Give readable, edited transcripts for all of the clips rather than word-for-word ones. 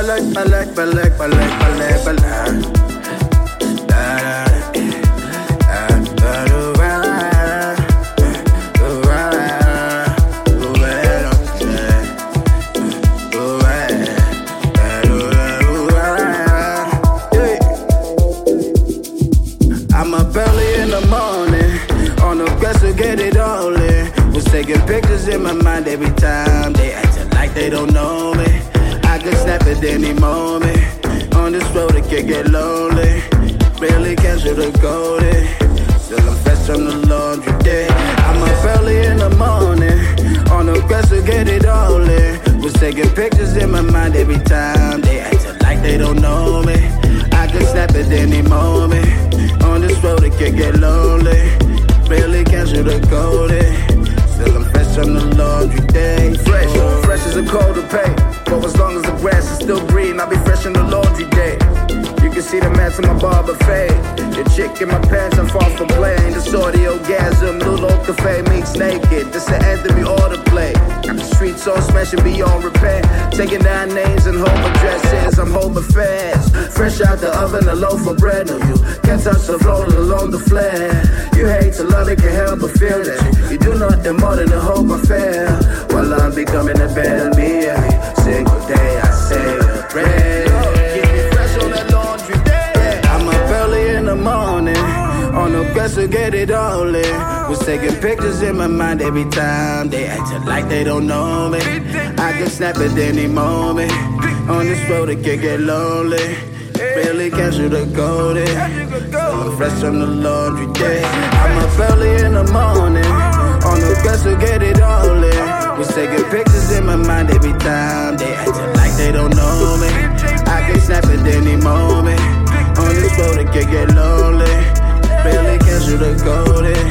I'm up early in the morning, on the quest to get it all in. Was taking pictures in my mind every time. They acting like they don't know me. I could snap at any moment. On this road it can get lonely. Really can't sugarcoat it. Still I'm fresh from the laundry day. I'm up early in the morning, on the quest to get it all in. Was taking pictures in my mind every time. They acting like they don't know me. I could snap at any moment. On this road it can get lonely. Really can't sugarcoat it. Still I'm fresh from the laundry day. Fresh as a cold to pay. For as long as the grass is still green, I'll be fresh in the laundry day. You can see the mats in my barber fade. The chick in my pants, I'm far from playing. This orgasm, Lulu Cafe meets naked. This the anthem we ought to play. Got the streets all smashing beyond repair. Taking down names and home addresses, I'm home affairs. Fresh out the oven, a loaf of bread. No, you can't touch the floor along the flare. You hate to love it, can't help but feel that you do nothing more than to hope I fail. While I'm becoming a better me every single day, I say a prayer. Keep me fresh on that laundry day. I'm up early in the morning, on the quest to get it all in. Was taking pictures in my mind every time. They acting like they don't know me. I can snap at any moment. On this road it can get lonely. Really can't sugarcoat it. I'm fresh from the laundry day. I'm up early in the morning, on the quest to get it all in. Was taking pictures in my mind every time. They acting like they don't know me. I can snap at any moment. On this road it can get lonely. Really can't sugarcoat it.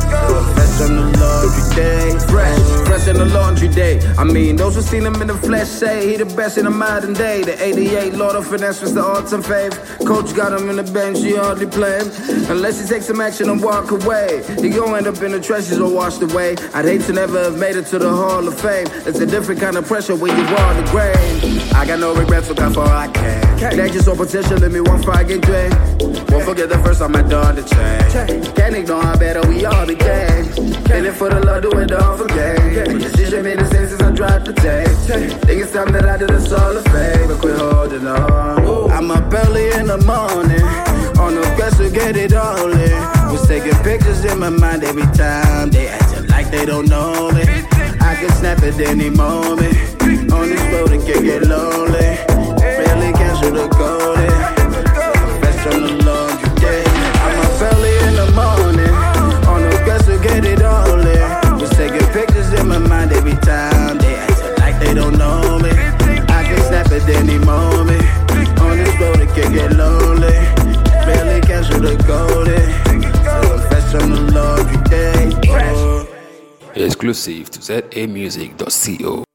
Fresh from the laundry day. Fresh in the laundry day. I mean, those who seen him in the flesh say he the best in the modern day. The 88 Lord of Finesse was the all-time fave. Coach got him in the bench, he hardly play him. Unless he takes some action and walk away, he gon' end up in the trenches or washed away. I'd hate to never have made it to the Hall of Fame. It's a different kind of pressure when you are the grave. I got no regrets, look how far I came. Next just so potential, let me one fire get drained. Won't forget the first time I done the change. Can't ignore how better we all became. Killing for the love, do it all for gain. Decision made the same since I dropped the tape. Think it's time that I do this all a favor. Quit holding on. I'm up early in the morning, on the quest to get it all in. Was taking pictures in my mind every time. They acting like they don't know me. I can snap at any moment. On this road it can get lonely. Really can't sugarcoat it. Fresh from the laundry day. I'm up early in the morning, on the quest to get it all in. Was taking pictures in my mind every time. They acting like they don't know me. I can snap at any moment. On this road it can get lonely. Really can't sugarcoat it. So I'm fresh from the laundry day. Exclusive to zamusic.co.